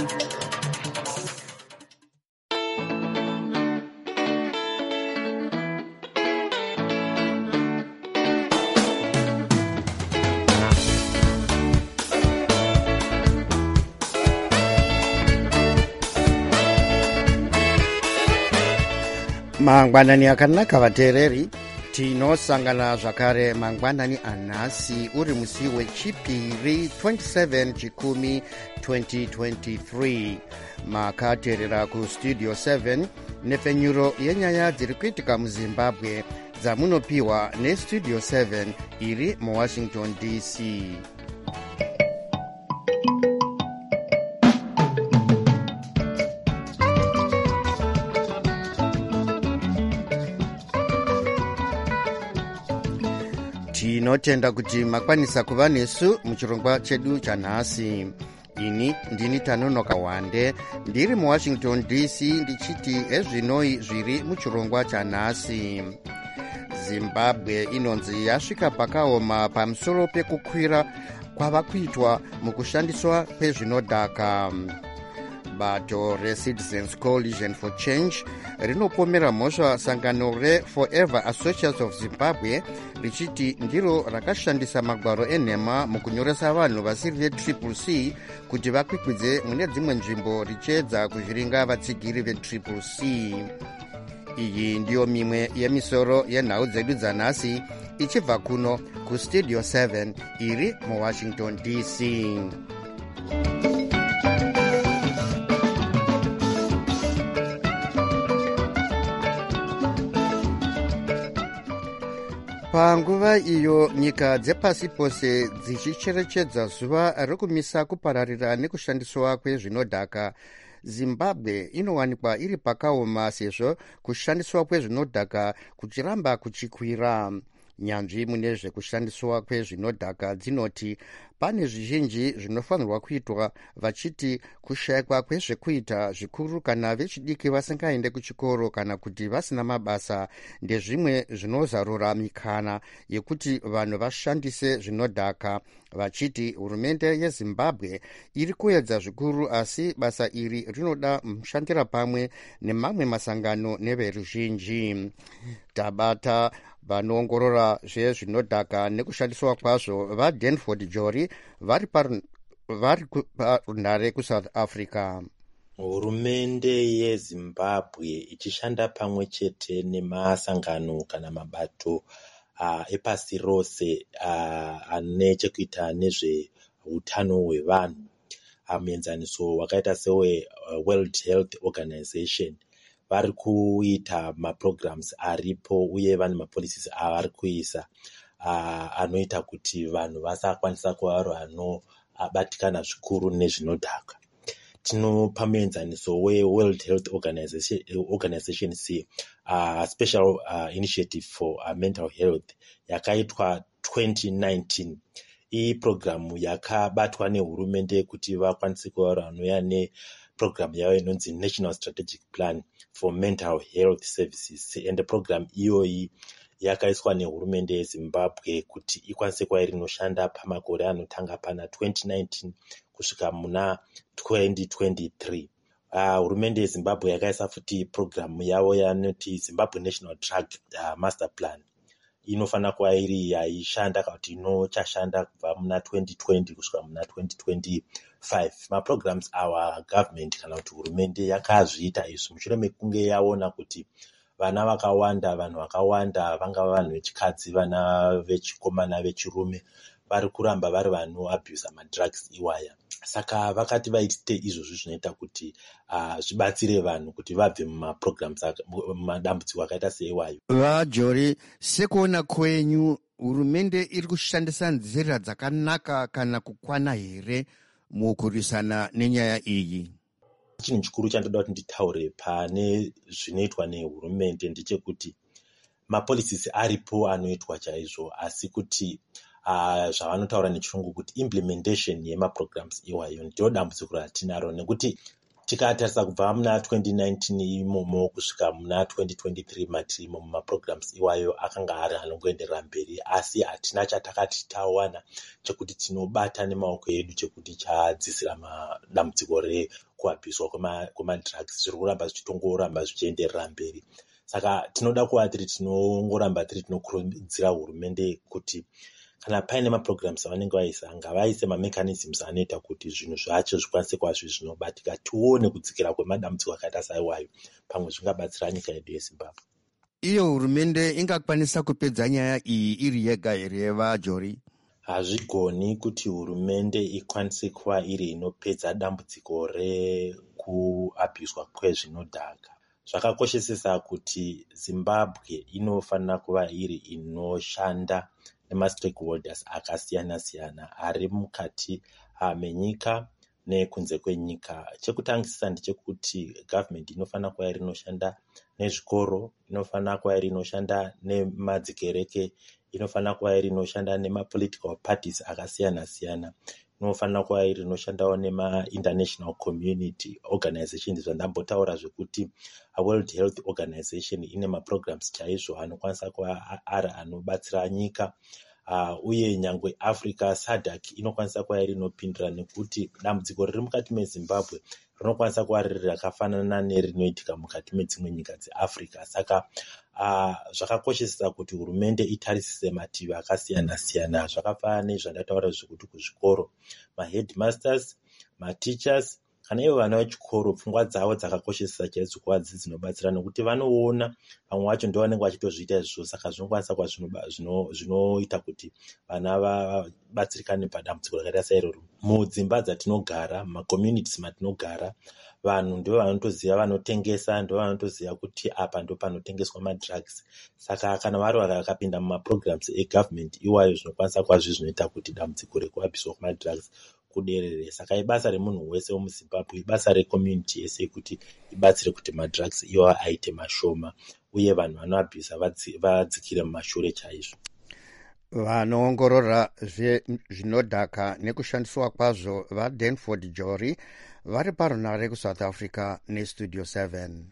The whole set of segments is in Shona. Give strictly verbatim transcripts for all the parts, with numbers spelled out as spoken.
mangwanani akanaka vateereri, tinosangana zvakare mangwanani anhasi uri musi wechipiri twenty-seven chikumi twenty twenty-three. makateerera kustudio seven nepfenyuro yenyaya dziri kuitika muzimbabwe dzamunopiwa nestudio seven iri muwashington D C. tinotenda kuti makwanisa kuva nesu muchirongwa chedu chanhasi. ini ndini Tanonoka Wande ndiri muwashington D C ndichiti ezvinoi zviri muchirongwa chanhasi. Zimbabwe inonzi yasvika pakaoma pamusoro pekukwira kwava kuitwa mukushandiswa kwezvinodhaka. bato reCitizens Coalition for Change rinopomera mhosva sangano reForever Associates of Zimbabwe richiti ndiro rakashandisa magwaro enhema mukunyoresa vanhu vasiri vetriple C kuti vakwikwidze mune dzimwe nzvimbo richiedza kuzviringa vatsigiri vetriple C. iyi ndiyo mimwe yemisoro yenhau dzedu dzanhasi ichibva kuno kustudio seven iri muwashington D C. panguva iyo nyika dzepasi pose dzichicherechedza zuva rekumisa kupararira nekushandiswa kwezvinodhaka, Zimbabwe inowanikwa iri pakaoma sezvo kushandiswa kwezvinodhaka kuchiramba kuchikwira. nyanzvi mune zvekushandiswa kwezvinodhaka dzinoti pane zvizhinji zvinofanirwa kuitwa, vachiti kushayikwa kwezvekuita zvikuru kana vechidiki vasingaende kuchikoro kana kuti vasina mabasa ndezvimwe zvinozarura mikana yekuti vanhu vashandise zvinodhaka, vachiti hurumende yeZimbabwe iri kuedza zvikuru asi basa iri rinoda mushandira pamwe nemamwe masangano neveruzhinji. tabata vanoongorora zvezvinodhaka nekushandiswa kwazvo vaDanford Jori vari parunhare kuSouth Africa. Hurumende yeZimbabwe ichishanda pamwe chete nemasangano kana mabato uh, epasi rose uh, ane chekuita nezveutano hwevanhu, muenzaniso wakaita sewe uh, World Health Organization vari kuita maprograms aripo uye vane mapolicies avari kuisa uh, anoita kuti vanhu vasakwanisa kuva vanhu vanobatikana zvikuru nezvinodhaka. Tinopa muenzaniso weWorld Health Organization, Organization C, uh, special uh, initiative for uh, mental health yakaitwa twenty nineteen. Iyi programu yakabatwa nehurumende kuti vakwanise kuva vanouya neprogramu yavo inonzi National Strategic Plan for Mental Health Services, and program iyoyi yakaiswa nehurumende yeZimbabwe kuti ikwanise kuva inoshanda pamakore anotanga pana twenty nineteen kusvika muna twenty twenty-three. Uh, hurumende yeZimbabwe yakaisa futi programu yavo yanoti Zimbabwe National Drug uh, Master Plan. Inofana kuva iri yaishanda kana kuti inochashanda kubva muna twenty twenty kusvika muna twenty twenty-five. Maprograms awa government kana kuti hurumende yakazviita izvi mushure mekunge yaona kuti vana vakawanda, vanhu vakawanda, vangava vanhu vechikadzi, vana vechikomana, vechirume, vari kuramba vari vanhu abuse madrugs iwaya. Saka vakati vaite izvozvo zvinoita kuti uh, zvibatsire vanhu kuti vabve mumaprograms madambudziko akaita seiwayo. vaJori, sekuona kwenyu hurumende iri kushandisa nzira dzakanaka kana kukwana here mukurwisana nenyaya iyi? Chinhu chikuru chandoda kuti nditaure pane zvinoitwa nehurumende ndechekuti mapolicies aripo anoitwa chaizvo, asi kuti Uh, zvavanotaura nechirungu kuti implementation yemaprograms iwayo ndiyo dambudziko ratinaro, nekuti tikatarisa kubva muna twenty nineteen imomo kusvika muna twenty twenty-three matirimo mumaprograms iwayo akanga ari anongoenderera mberi, asi hatina chatakati tawana chekuti tinobata nemaoko edu chekuti chadzisira dambudziko rekuabhiswa kwemadrugs zviri kuramba zvichitongoramba zvichienderera mberi. Saka tinoda kuva tiri tinongoramba tiri tinokurudzira hurumende kuti kana paine maprograms avanenge vaisa ngavaise mamechanisms anoita kuti zvinhu zvacho zvikwanise kuva zvi zvinobatika, tione kudzikira kwemadambudziko akaita saiwayo, pamwe zvingabatsira nyika yedu yeZimbabwe. Iyo hurumende ingakwanisa kupedza nyaya iyi iri yega here vaJori? Hazvigoni kuti hurumende ikwanise kuva iri inopedza dambudziko rekuabhiswa kwezvinodhaka. Zvakakoshesesa kuti Zimbabwe inofanira kuva iri inoshanda nemastakeholders akasiyana-siyana ari mukati menyika nekunze kwenyika. Chekutangisisa ndechekuti government inofanira kuva iri inoshanda nezvikoro, inofanira kuva iri inoshanda nemadzikereke, inofanira kuva iri inoshanda nemapolitical parties akasiyana-siyana, inofanira kuva iri inoshandawo nema-international community organizations. Zvandambotaura zvekuti World Health Organization ine maprograms chaizvo anokwanisa kuva ari anobatsira nyika. Uh, uye nyangwe Africa S A D C inokwanisa kuva iri inopindura, nekuti dambudziko riri mukati meZimbabwe rinokwanisa kuva riri rakafanana nerinoitika mukati medzimwe nyika dzeAfrica. Saka uh, zvakakoshesesa kuti hurumende itarisise mativi akasiyana-siyana, zvakafanana nezvandataura zvekuti kuzvikoro maheadmasters, mateachers kana ivo vana vechikoro pfungwa dzavo dzakakoshesesa chaizvo kuva dzinobatsira, nekuti vanoona vamwe vacho ndo vanenge vachitozviita izvo. Saka zvinokwanisa kuva zvinoita kuti vana vabatsirikane padambudziko rakaita sairoro. Mudzimba dzatinogara, mumakommunities matinogara, vanhu ndo vanotoziva, vanotengesa ndo vanotoziva kuti apa ndo panotengeswa madrugs. Saka kana vari vakapinda mumaprograms egovernment iwayo, zvinokwanisa kuva zvi zvinoita kuti dambudziko rekuabhiswa kwemadrugs kuderere. Saka ibasa remunhu wese wemuZimbabwe, ibasa recommunity yese kuti ibatsire kuti madrugs iwo aite mashoma, uye vanhu vanoabhisa vadzikire mumashure chaizvo. Vanoongorora zvinodhaka nekushandiswa kwazvo vaDanford Jori vari parunare kuSouth Africa neStudio seven.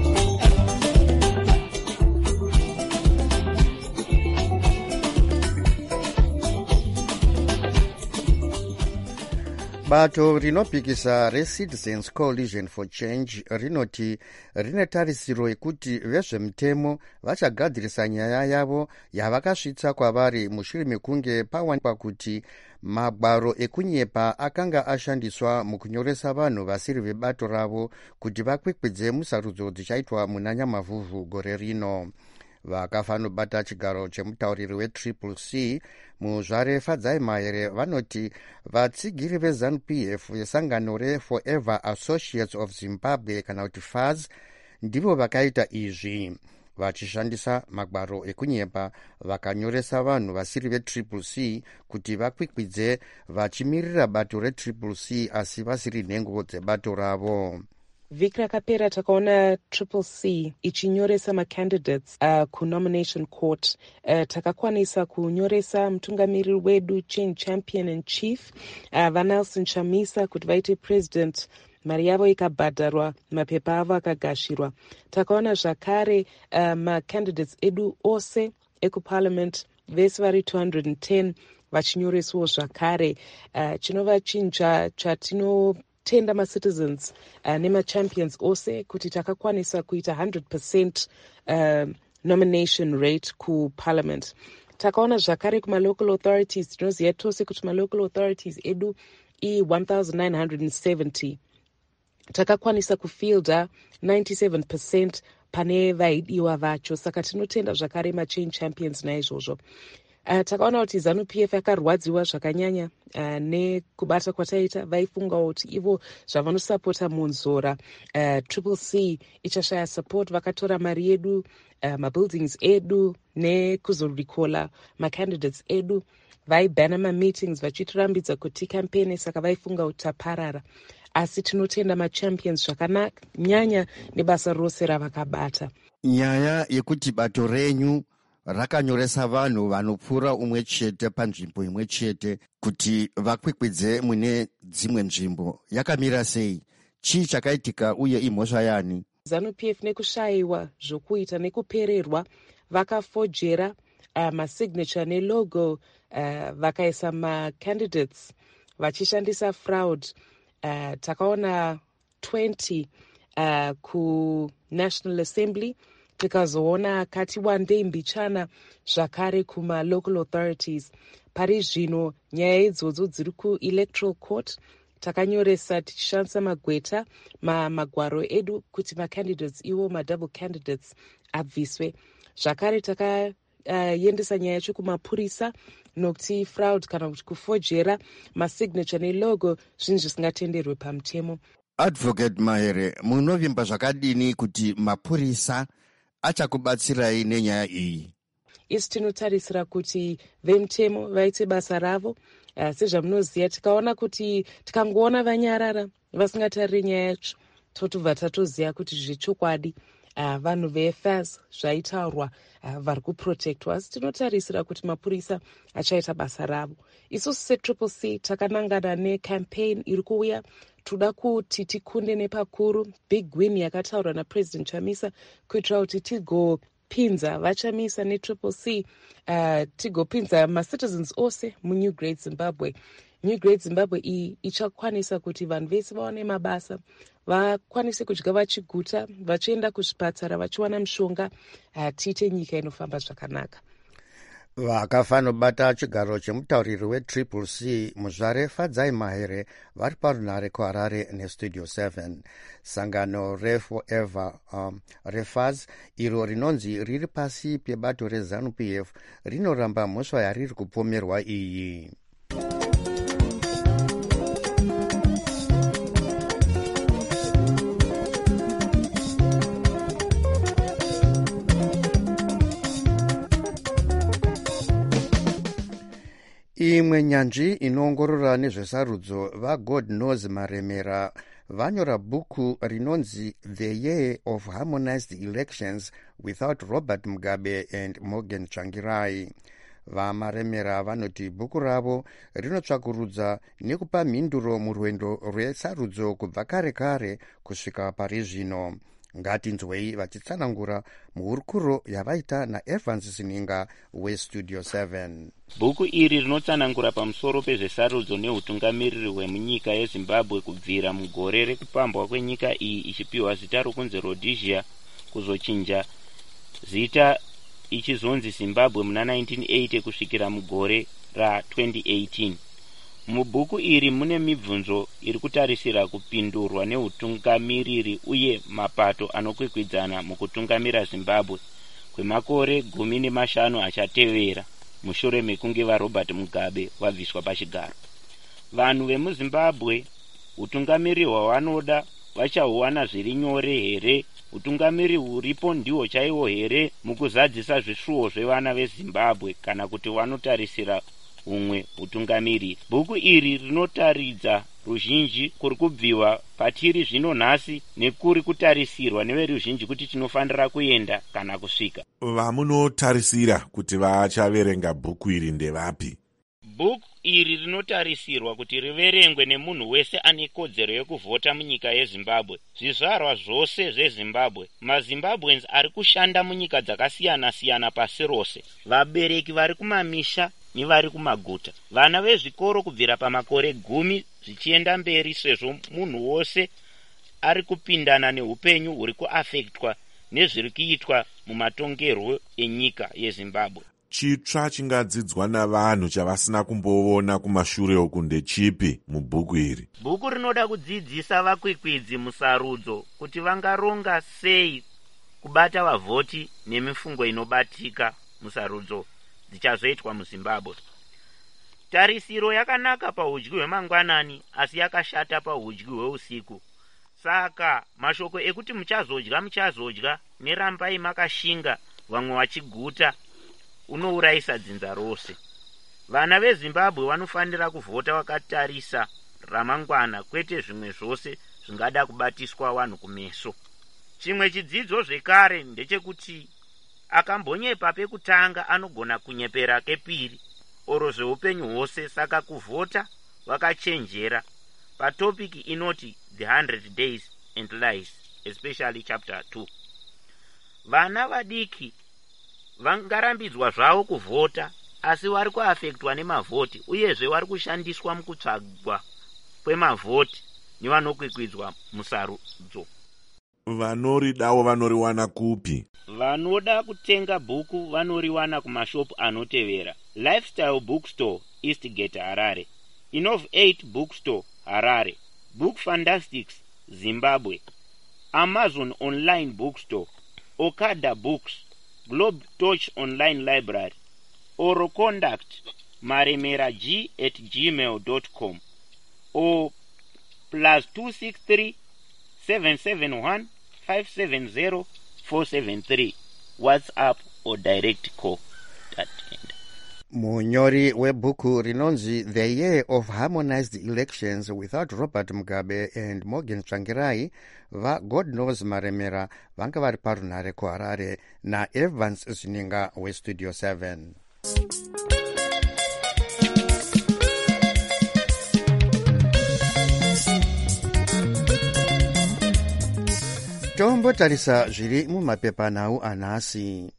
Bato rinopikisa reCitizens Coalition for Change rinoti rine tarisiro yekuti vezvemutemo vachagadzirisa nyaya yavo yavakasvitsa kwavari mushure mekunge pawanikwa kuti magwaro ekunyepa akanga ashandiswa mukunyoresa vanhu vasiri vebato ravo kuti vakwikwidze musarudzo dzichaitwa muna Nyamavhuvhu gore rino. Vakafanobata chigaro chemutauriri wetriple C muzvare Fadzai Mahere vanoti vatsigiri veZANU-P F yesangano reForever Associates of Zimbabwe kana kuti F A Z ndivo vakaita izvi, vachishandisa magwaro ekunyepa vakanyoresa vanhu vasiri vetriple C kuti vakwikwidze vachimirira bato retriple C asi vasiri nhengo dzebato ravo. Vhiki rakapera takaona triple C ichinyoresa macandidates uh, kunomination court. Uh, takakwanisa kunyoresa mutungamiriri wedu change champion and chief uh, vaNelson Chamisa kuti vaite president, mari yavo ikabhadharwa, mapepa avo akagashirwa. Takaona zvakare uh, macandidates edu ose ekuparliament vese vari two hundred ten vachinyoreswawo zvakare. Uh, chinova chinja chatino tenda macitizens uh, nemachampions ose kuti takakwanisa kuita one hundred percent uh, nomination rate kuparliament. Takaona zvakare kumalocal authorities, tinoziva tose kuti malocal authorities edu i one thousand nine hundred seventy. Takakwanisa kufielda ninety-seven percent pane vaidiwa vacho, saka tinotenda zvakare machange champions naizvozvo. Uh, takaona kuti ZANU-P F yakarwadziwa zvakanyanya uh, nekubata kwataita. Vaifunga kuti ivo zvavanosapota Munzora uh, triple C ichashaya support, vakatora mari yedu, uh, mabuildings edu nekuzorikola macandidates edu. Vaibhana mameetings vachitirambidza kuti campaign, saka vaifunga kuti taparara. Asi tinotenda machampions zvakanaka nyanya nebasa rose ravakabata. Nyaya yekuti bato renyu rakanyoresa vanhu vanopfuura umwe chete panzvimbo imwe chete kuti vakwikwidze mune dzimwe nzvimbo yakamira sei? chii chakaitika uye imhosva yani? ZANU-P F nekushayiwa zvokuita nekupererwa vakafojera uh, masignature nelogo uh, vakaisa macandidates vachishandisa fraud. Uh, takaona twenty uh, kuNational Assembly, tikazoona kati wandei mbichana zvakare kuma-local authorities. Pari zvino nyaya idzodzo dziri ku-electoral court. Takanyoresa tichishandisa magweta ma, magwaro edu kuti macandidates iwo madouble candidates abviswe. Zvakare takaendesa uh, nyaya yacho kumapurisa nokuti fraud kana kuti kufojera masignature nelogo zvinhu zvisingatenderwe pamutemo. Advocate Mahere, munovimba zvakadini kuti mapurisa achakubatsirai nenyaya iyi? Isi tinotarisira kuti vemutemo vaite basa ravo. Uh, sezvamunoziva tikaona kuti tikangoona vanyarara vasingatariri nyaya yacho totobva tatoziva kuti zvechokwadi uh, vanhu ve-F A S zvaitaurwa uh, vari kuprotectwa. Asi tinotarisira kuti mapurisa achaita basa ravo. Isusu se-Triple C takanangana necampaign iri kuuya, toda kuti tikunde nepakuru, big win yakataurwa naPresident Chamisa kuitira kuti tigopinza vachamisa neTriple C, uh, tigopinza macitizens ose muNew Great Zimbabwe. New Great Zimbabwe iyi ichakwanisa kuti vanhu vese vaone mabasa, vakwanise kudya vachiguta, vachienda kuzvipatara, vachiwana mishonga, uh, tiite nyika inofamba zvakanaka. Vakafanobata chigaro chemutauriri weTriple C Muzvare Fadzai Mahere vari parunare kuHarare neStudio seven. Sangano reForever um, Refaz iro rinonzi riri pasi pebato reZANU-P F rinoramba mhosva yariri kupomerwa iyi. Imwe nyanzvi inoongorora nezvesarudzo vaGod Knows Maremera vanyora bhuku rinonzi The Year of Harmonized Elections Without Robert Mugabe and Morgan Tsvangirai. VaMaremera vanoti bhuku ravo rinotsvakurudza nekupa mhinduro murwendo rwesarudzo kubva kare kare kusvika pari zvino. Ngatinzwei vachitsanangura muhurukuro yavaita naEvans Sininga weStudio seven. Bhuku iri rinotsanangura pamusoro pezvesarudzo neutungamiriri hwemunyika yeZimbabwe kubvira mugore rekupambwa kwenyika iyi ichipiwa zita rokunzi Rhodesia kuzochinja zita ichizonzi Zimbabwe muna nineteen eighty kusvikira mugore ra twenty eighteen. Mubhuku iri mune mibvunzo iri kutarisira kupindurwa neutungamiriri uye mapato anokwikwidzana mukutungamira Zimbabwe kwemakore gumi nemashanu achatevera mushure mekunge vaRobert Mugabe vabviswa pachigaro. Vanhu vemuZimbabwe utungamiriri hwavanoda vachahuwana zviri nyore here? Utungamiriri huripo ndihwo chaiwo here mukuzadzisa zvishuwo zvevana veZimbabwe, kana kuti vanotarisira umwe utungamiriri? Bhuku iri rinotaridza ruzhinji kuri kubviwa patiri zvino nhasi nekuri kutarisirwa neveruzhinji kuti tinofanira kuenda kana kusvika. Vamunotarisira kuti vachaverenga bhuku iri ndevapi? Bhuku iri rinotarisirwa kuti riverengwe nemunhu wese ane kodzero yekuvhota munyika yeZimbabwe, zvizvarwa zvose zveZimbabwe, maZimbabweans ari kushanda munyika dzakasiyana-siyana pasi rose, vabereki vari kumamisha nevari kumaguta, vana vezvikoro kubvira pamakore gumi zvichienda mberi, sezvo munhu wose ari kupindana neupenyu huri kuafektwa nezviri kuitwa mumatongerwo enyika yeZimbabwe. Chitsva chingadzidzwa navanhu chavasina kumboona kumashure uku ndechipi mubhuku iri? Bhuku rinoda kudzidzisa vakwikwidzi musarudzo kuti vangaronga sei kubata vavhoti nemifungo inobatika musarudzo dzichazoitwa muZimbabwe. Tarisiro yakanaka pahudyi hwemangwanani asi yakashata pahudyi hweusiku. Saka mashoko ekuti muchazodya muchazodya nerambai makashinga vamwe vachiguta unourayisa dzinza rose. Vana veZimbabwe vanofanira kuvhota vakatarisa ramangwana, kwete zvimwe zvose zvingada kubatiswa vanhu kumeso. Chimwe chidzidzo zvekare ndechekuti akambonyepa pekutanga anogona kunyepera kepiri oro zveupenyu hwose. Saka kuvhota vakachenjera patopiki inoti the one hundred days and lies, especially chapter two. Vana vadiki vangarambidzwa zvavo kuvhota, asi vari kuafektwa nemavhoti, uyezve vari kushandiswa mukutsvagwa kwemavhoti nevanokwikwidza musarudzo. Vanoridawo vanoriwana kupi? Vanoda kutenga bhuku vanoriwana kumashopu anotevera: Lifestyle Bookstore, Eastgate, Harare; Innov eight Bookstore, Harare; Book Fantastics, Zimbabwe; Amazon Online Bookstore; Okada Books; Globe Torch Online Library; or contact maremerag at gmail dot com or plus two six three, seven seven one, five seven zero, four seven three, WhatsApp or direct call. Munyori webhuku rinonzi The Year of Harmonized Elections Without Robert Mugabe and Morgan Tsvangirai va God Knows Maremera vanga vari parunhare kuHarare naEvans Zininga weStudio seven. Tombotarisa zviri mumapepanhau anhasi.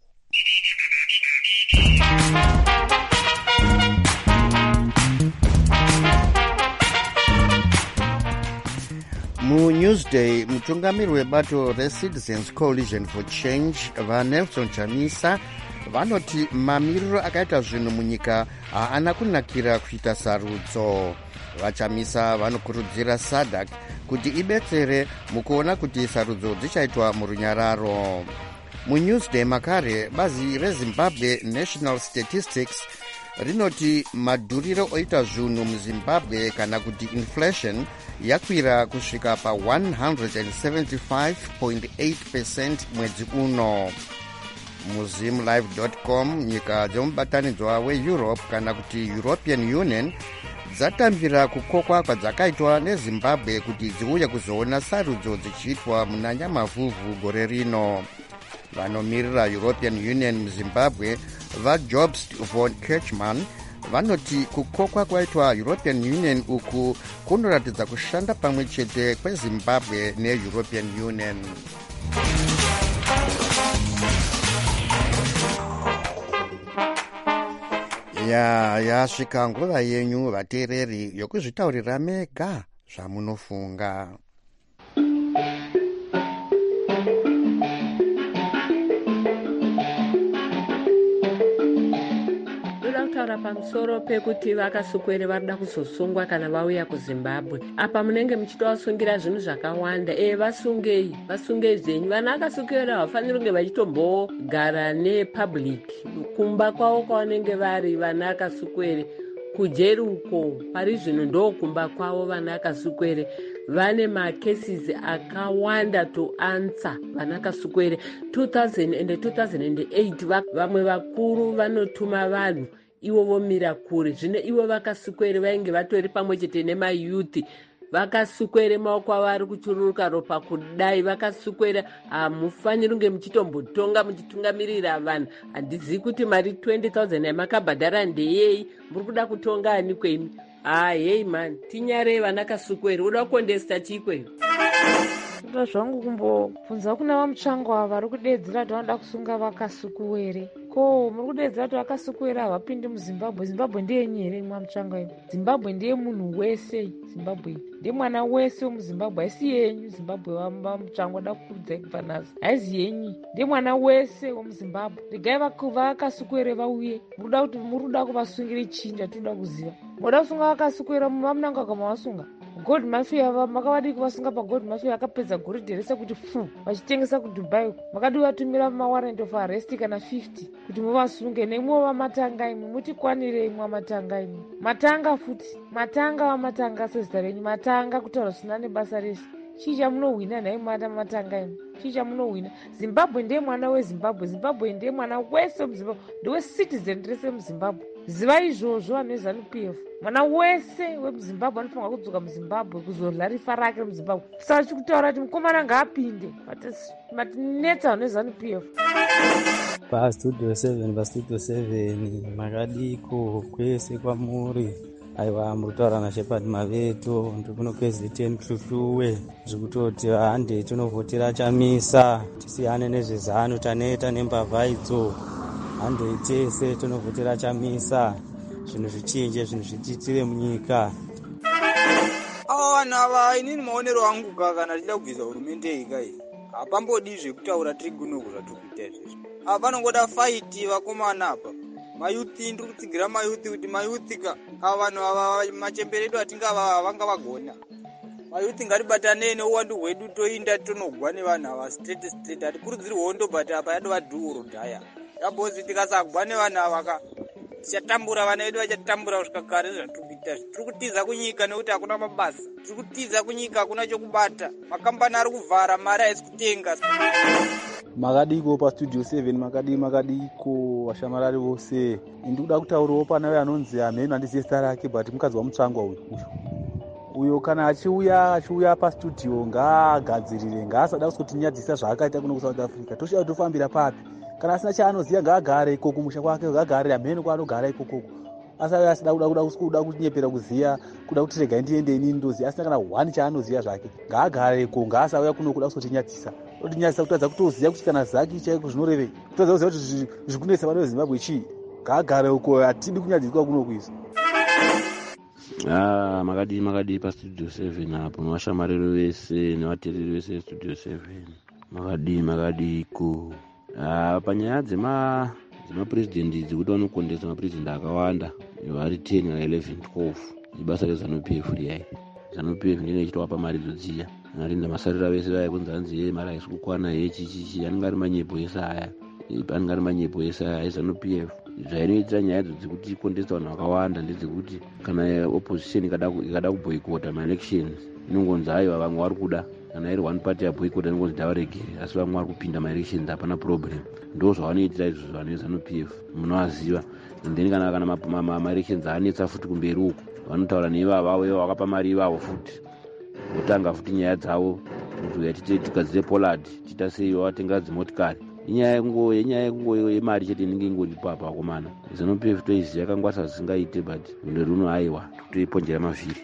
MuNewsday, mutungamiri webato reCitizens Coalition for Change vaNelson Chamisa vanoti mamiriro akaita zvinhu munyika haana kunakira kuita sarudzo. VaChamisa vanokurudzira SADC kuti ibetsere mukuona kuti sarudzo dzichaitwa murunyararo. MuNewsday makare, bazi reZimbabwe National Statistics rinoti madhuriro oita zvinhu muZimbabwe kana kuti inflation yakwira kusvika pa one hundred seventy-five point eight percent mwedzi uno. Muzimlive dot com, nyika dzemubatanidzwa weEurope kana kuti European Union dzatambira kukokwa kwadzakaitwa neZimbabwe kuti dziuye kuzoona sarudzo dzichiitwa muna Nyamavhuvhu gore rino. Vanomirira European Union muZimbabwe vaJobst von Kirchmann vanoti kukokwa kwaitwa European Union uku kunoratidza kushanda pamwe chete kweZimbabwe neEuropean Union. Ya yasvika nguva yenyu vateereri yokuzvitaurira mega zvamunofunga. Pamusoro pekuti vakasukwere varida kuzosungwa kana vauya kuZimbabwe. Apa munenge muchitovasungira zvinhu zvakawanda. E vasungei, vasungei zvenyu. Vana vakasukwera havafaniri kunge vachitombogara nepublic. Kumba kwavo kwavanenge vari vana vakasukwere kujeri uko pari zvino ndo kumba kwavo vana vakasukwere. Vane macases akawanda to answer vana vakasukwere. two thousand and two thousand eight vamwe vakuru vanotuma vanhu ivo vomira kure. Zvino ivo vakasukwere vainge vatori pamwe chete nemayuthi vakasukwere maoko avo ari kuchururuka ropa kudai. Vakasukwere hamufaniri kunge muchitombotonga muchitungamirira vanhu. Handizivi kuti mari twenty thousand yamakabhadhara ndeyei, muri kuda kutonga ani kwemi? Ah, hey man, tinyarei vana kasukwere, uda kukondesta chikwe. Kuda zvangu kumbobvunza kuna vamutsvango ava vari kudedzera kuti vanoda kusunga vakasukwere. Ko muri kudedzera kuti vakasukwere havapindi muZimbabwe? Zimbabwe ndeyenyu here mwamutsvango imi? Zimbabwe ndeye munhu wese. Zimbabwe ndiye mwana wese wemuZimbabwe, haisi yenyu. Zimbabwe vamutsvango wada kukurudzai kubva nazo, haisi yenyu, ndiye mwana wese wemuZimbabwe. Regai vakasukwere vauye. Muri kuti muri kuda kuvasungira chii? Ndatoda kuziva. Moda kusunga vakasukwere vamunanga kamavasunga God Mafia, makavadi kuvasunga paGod Mafia akapedza goridhe rese kuti fu vachitengesa kuDubai. Makadi vatumira mawarrant of arrest kana fifty kuti muvasunge. Nemwe vamatanga imwe mutikwanire imwe matanga imwe matanga futi matanga vamatanga sezita renyu matanga kutaura zvisina nebasa rese. Chii chamunohwina nhai mata matanga imwe? Chii chamunohwina? Zimbabwe ndiye mwana weZimbabwe. Zimbabwe ndiye mwana wese muZimbabwe, ndiwe citizen rese muZimbabwe. Ziva izvozvo vanhu veZANU-P F. Mwana wese wemuZimbabwe anofanira kudzoka muZimbabwe kuzorya rifa rake muZimbabwe. Saka chikutaura kuti mukomana ngaapinde matinetsa vanhu veZANU-P F. PaStudio seven, paStudio seven, makadiko kwese kwamuri. aiwa muri kutaura naShepherd Maveto ndiri kuno K Z N Hluhluwe. Zviri kutoti hande tinovhotera Chamisa, tisiyane nezvezano tanoita nembavha idzo. Hande tese tinovhotera Chamisa, zvinhu zvichinje, zvinhu zvichiitire munyika. Ava vanhu ava inini maonero angu kana tichida kubvisa hurumende iyi kai hapambodi zvekutaura tiri kuno kuzvatiri kuita izvezvi. Ava vanongoda faiti vakomana apa. Mayuthi ndiri kutsigira mayuthi kuti mayuthi ka ava vanhu ava machemberedo atinga ava vanga vagona. Mayuthi ngatibatanei neuwandu hwedu toinda tonogwa nevanhu ava straight straight. Hatikurudzirwawo ndobata apa yadova dhuru dhaya. Yabozi tikasagwa nevanhu ava ka tichatambura vana vedu vachatambura kusvika kare zvatiri kuita. Tiri kutiza kunyika nekuti hakuna mabasa. Tiri kutiza kunyika hakuna chokubata. Makambani ari kuvhara, mari haisi kutenga. Makadiko pa Studio seven makadi makadiko vashamarari vose. Ndikuda kutaurawo pana uyo anonzi ameno handiziye zita rake but mukadzi wamutsvangwa uyu. Uyo kana achiuya achiuya pa studio ngaagadzirire, ngaasada kusotinyadzisa zvaakaita kuno kuSouth Africa. Toshaye tofambira papi. Kana asina chaanoziya ngaagare ikoko kumusha kwake, ngaagare ameno kwaanogara ikoko. Asave asida kuda kuda kuda kunyepera kuziya, kuda kuti rega ndiende inini ndoziya, asina kana one chaanoziya zvake. Ngaagare ikoko, ngaasauya kuno kuda kusotinyadzisa. Otinyadzisa kutadza kutoziya kuti kana zaki chaiko zvinorevei. Kutadza kuziya kuti zvikunesa vana veZimbabwe chii. Ngaagare uko, atidi kunyadziswa kuno kuisa. Ah, makadi makadi pa Studio seven apo mashamarero vese nevateereri vese Studio seven. Makadi makadi ku. Ah, panyaya dzema dzema president dzekuti vanokondesa mapresident akawanda vari ten kana eleven twelve. Ibasa reZANU P F riyai. ZANU P F ndine ichitowapa mari dzodziya. Narinda masarira vese vaya kunzanzi mari haisi kukwana yechichichi anenge ari manyepo ese aya. Anenge ari manyepo ese aya eZANU P F. Zvainoitira nyaya dzo dzekuti ikondesa vanhu vakawanda ndedzekuti kana opposition ikada kuboycota ma-elections inongonzi hayo vamwe vari kuda kana iri one party yaboycota inongonzi ndavaregere asi vamwe vari kupinda ma-elections hapana problem. Ndo zvavanoitira izvozvo vanhu veZANU P F munovaziva. And then kana kana ma-elections anetsa futi kumberi uku vanotaura neivava ivo vakapa mari ivavo futi votanga futi nyaya dzavo kuti tigadzire Pollard tiita sei vatenga dzimotikari. Inyaya yekungo yenyaya yekungo yemari chete inenge ingoripo apa akomana. ZANU P F toiziya kangwasa zvisingaite but rundo runo haiwa toiponjera mavhiri.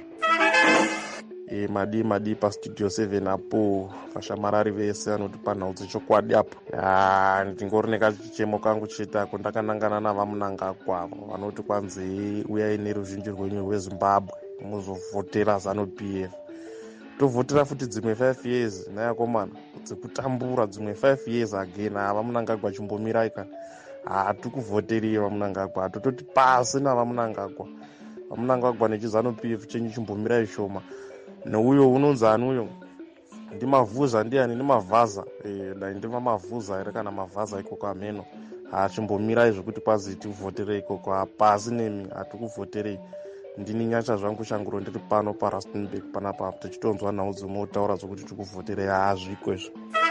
E madi madi pa Studio seven apo vashamarari vese vanoti panhau dzechokwadi apo. Ah, ndingori nekachichemo kangu chete ako ndakanangana navamunangagwa avo vanoti kwanzi uyai neruzhinji rwenyu rweZimbabwe muzovhotera ZANU P F. Tovhotera futi dzimwe five years nayakomana dzekutambura dzimwe five years again. Vamunangagwa chimbomirai kana hatikuvhoteriye vamunangagwa, hatototi pasi navamunangagwa. Vamunangagwa nechiZANU P F chenyu chimbomirai shoma. Neuyo unonzi anuyo ndimavhuza ndiani ndimavhaza e, dai ndima mavhuza ere kana mavhaza ikoko ameno hachimbomirai zvekuti kwazi tivhoterei ikoko hapasi nemi hatikuvhoterei. Ndini nyacha zvangu shanguro ndiri pano paRustenburg panapa tichitonzwa nhau dzimotaura dzokuti tikuvhoterei hazvikwezvo.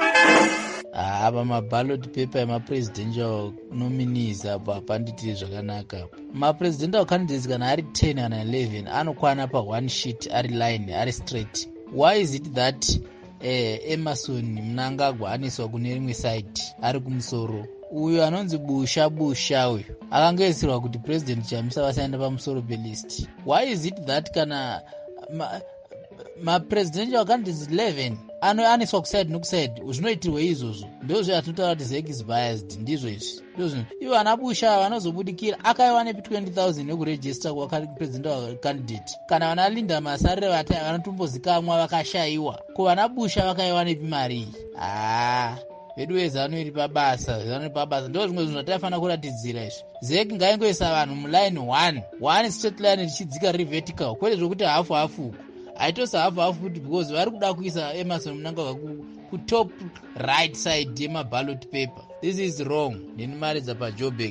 Apa maballot paper emapresidential nominees apa hapanditiri zvakanaka. Mapresidential candidates kana ari ten kana eleven anokwana pa one sheet ari line ari straight. Why is it that eh, Emerson Mnangagwa aniswa kune rimwe side ari kumusoro? Uyu anonzi Busha Busha uyu akangoisirwa kuti President Chamisa vasaenda pamusoro pelist. Why is it that kana ma, ma presidential candidates eleven ano aniswa kuside nokuside zvinoitirwa izvozvo? Ndozvo yatinotaura kuti Zek is biased. Ndizvo izvi ndozvo ivo ana Busha vanozobudikira akaiwa nepi twenty thousand yokuregister kwa presidential candidate. Kana vana Linda Masarire vata vanotombozikamwa vakashayiwa ko vana Busha vakaiwa nepi mari. Ah, vedu veZANU iri pabasa, ZANU iri pabasa. Ndo zvimwe zvinhu zvataifanira kuratidzira izvi. Zek ngaingoisa vanhu muline one one straight line richidzika riri vertical kwete zvokuti hafu hafu. Haitosa hafu hafu kuti because vari kuda kuisa Emerson Mnangagwa ku, ku top right side yema ballot paper. This is wrong. Ndini mari dzapa Joburg.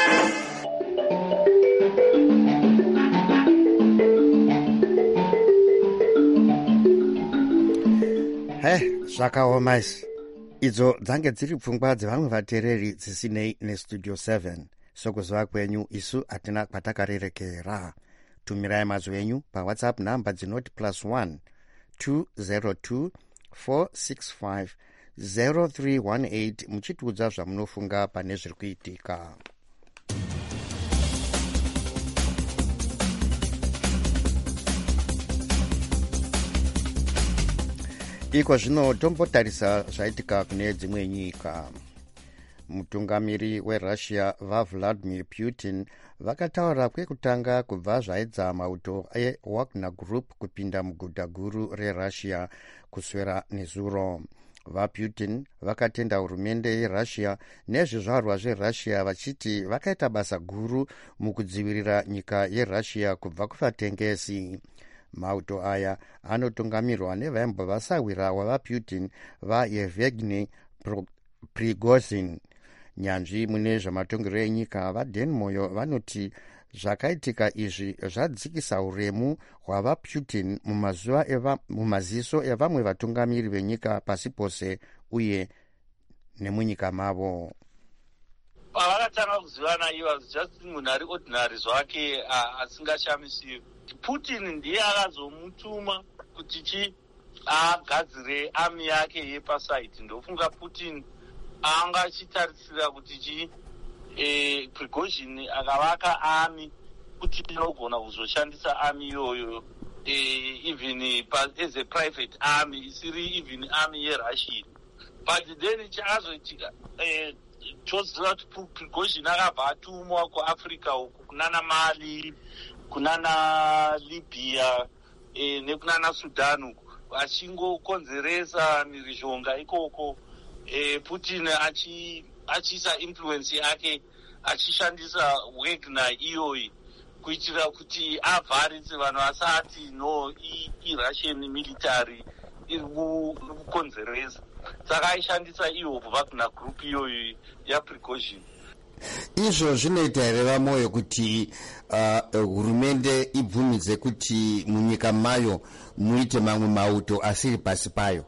He, zvakaoma izvi. Idzo dzange dziri pfungwa dzevamwe vateereri dzisinei neStudio seven. Sokuziva kwenyu isu hatina kwatakarerekera. Tumirai mazwi enyu paWhatsApp namba dzinoti plus one two zero two four six five zero three one eight muchitiudza zvamunofunga pane zviri kuitika. iko zvino tombotarisa zvaitika kune dzimwe nyika. Mutungamiri weRussia vaVladimir Putin vakataura kwekutanga kubva zvaidza mauto eWagner Group kupinda muguta guru reRussia kuswera nezuro. VaPutin vakatenda hurumende yeRussia nezvizvarwa zveRussia vachiti vakaita basa guru mukudzivirira nyika yeRussia kubva kuvatengesi. Mauto aya anotungamirwa nevaimbova sawira wavaPutin vaYevgeny Prigozhin. Nyanzvi mune zvamatongerero enyika vaDan Moyo vanoti zvakaitika izvi zvadzikisa uremu hwavaPutin mumazuva eva mumaziso evamwe vatungamiri venyika pasi pose uye nemunyika mavo. Pavakatanga kuzivana he was just munhu ari ordinary zvake asingashamisiri. Putin ndiye akazomutuma kuti chi agadzire army yake yepasaiti. Ndofunga Putin anga achitarisira kuti chi eh, Prigozhin akavaka army kuti inogona kuzoshandisa army iyoyo eh, even as a private army isiri even army yeRussia. But then chaazoitika eh, choziva kuti Prigozhin akabva atumwa kuAfrica uku kunana Mali, kunana Libya eh, nekunana Sudan uku achingokonzeresa mirizhonga ikoko. Eh, Putin achi achiisa influence yake achishandisa Wagner iyoyi kuitira kuti avharise vanhu asati no iRussian military iri kukonzeresa. Saka aishandisa iyo Wagner Group iyoyi yaPrigozhin. Izvo zvinoita here vaMoyo kuti uh, hurumende ibvumidze kuti munyika mayo muite mamwe mauto asiri pasi payo?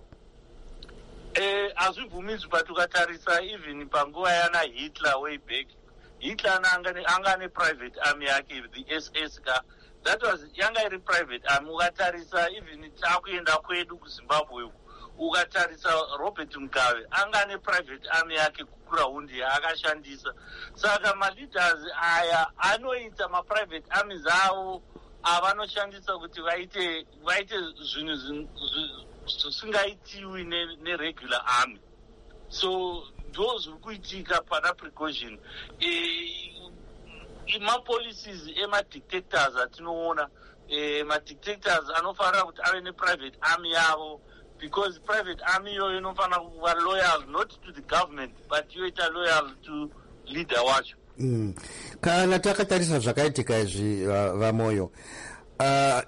Eh, azvibvumidzwi patukatarisa even panguva yana Hitler way back. Hitler anga anga ne private army yake the S S ka. That was yanga iri private army. Ukatarisa even takuenda kwedu kuZimbabwe ukatarisa Robert Mugabe anga ne private army yake kukuraundi akashandisa. Saka ma leaders aya anoita ma private armies avo avanoshandisa kuti vaite vaite zvinhu zvisingaitiwi neregular army. So those kuitika pana Prigozhin ima policies ema dictators atinoona eh, ma dictators anofanira kuti ave ne private army yavo, because private army yo inofanira kuva loyal not to the government but yoita loyal to leader wacho. Mm. Kana takatarisa zvakaitika izvi vaMoyo, uh,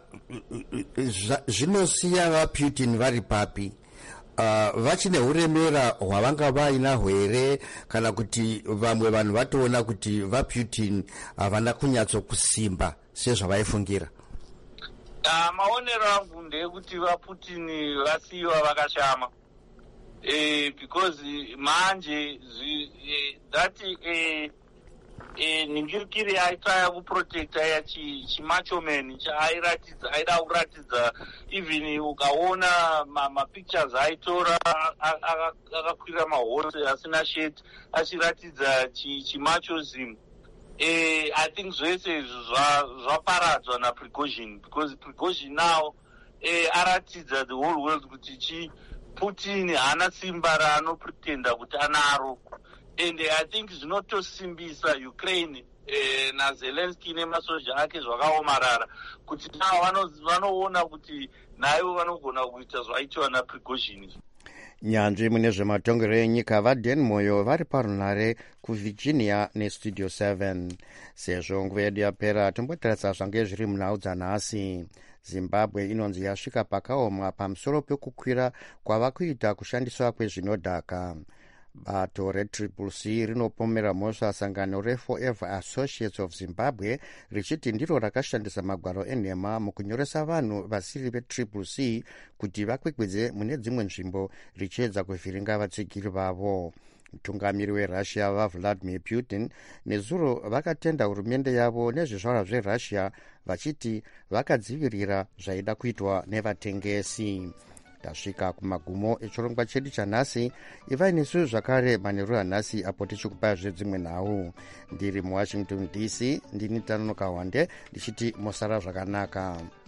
zvinosiya vaPutin vari papi? Uh, vachine uremera hwavanga vainahwo here kana kuti vamwe vanhu vatoona kuti vaPutin havana kunyatsokusimba sezvavaifungira? Uh, maonero angu ndekuti vaPutin vasiyiwa vakashama. Eh, because manje eh, that eh, eh, ningirikiri aitaya kuprotecta ya chi, chi macho man chaairatidza aida kuratidza even ukaona mapictures aitora akakwira mahorse asina shirt achiratidza chi, chi machosm. Eh, I think zvese zvaparadzwa naPrigozhin, because Prigozhin now eh, aratidza the whole world kuti chi Putin hana simba raanopretenda kuti anaro. And uh, I think zvinotosimbisa Ukraine eh, na Zelensky nemasoja ake zvakaomarara kuti nao vanoona kuti nayo vanogona kuita zvaitiwa naPrigozhin. Nyanzvi mune zvematongerero enyika vaDan Moyo vari parunhare kuVirginia neStudio seven. Sezvo nguva yedu yapera tombotarisa zvange zviri munhau dzanhasi. Zimbabwe inonzi yasvika pakaoma pamusoro pekukwira kwava kuita kushandiswa kwezvinodhaka. Bato reTriple C rinopomera mhosva sangano reForever Associates of Zimbabwe richiti ndiro rakashandisa magwaro enhema mukunyoresa vanhu vasiri veTriple C kuti vakwikwidze mune dzimwe nzvimbo richiedza kuvhiringa vatsigiri vavo. Mutungamiri weRussia vaVladimir Putin nezuro vakatenda hurumende yavo nezvizvarwa zveRussia vachiti vakadzivirira zvaida kuitwa nevatengesi. Tasvika kumagumo echirongwa chedu chanhasi. Ivai nesu zvakare manheru anhasi apo tichikupai zvedzimwe nhau. Ndiri muWashington D C, ndini Tanonoka Wande ndichiti mosara zvakanaka.